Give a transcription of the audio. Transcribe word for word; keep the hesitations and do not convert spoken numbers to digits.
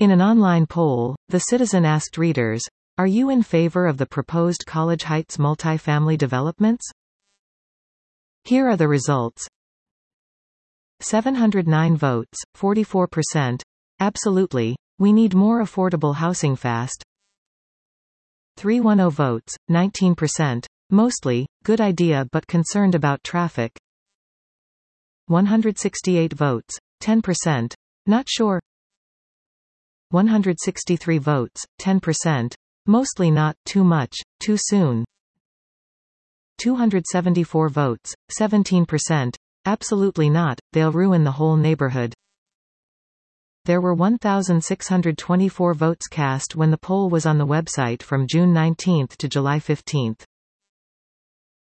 In an online poll, the Citizen asked readers, "Are you in favor of the proposed College Heights multifamily developments?" Here are the results. seven hundred nine votes, forty-four percent. Absolutely. We need more affordable housing fast. three hundred ten votes, nineteen percent. Mostly, good idea but concerned about traffic. one hundred sixty-eight votes, ten percent. Not sure. one hundred sixty-three votes, ten percent. Mostly not, too much, too soon. two hundred seventy-four votes, seventeen percent. Absolutely not, they'll ruin the whole neighborhood. There were one thousand six hundred twenty-four votes cast when the poll was on the website from June nineteenth to July fifteenth.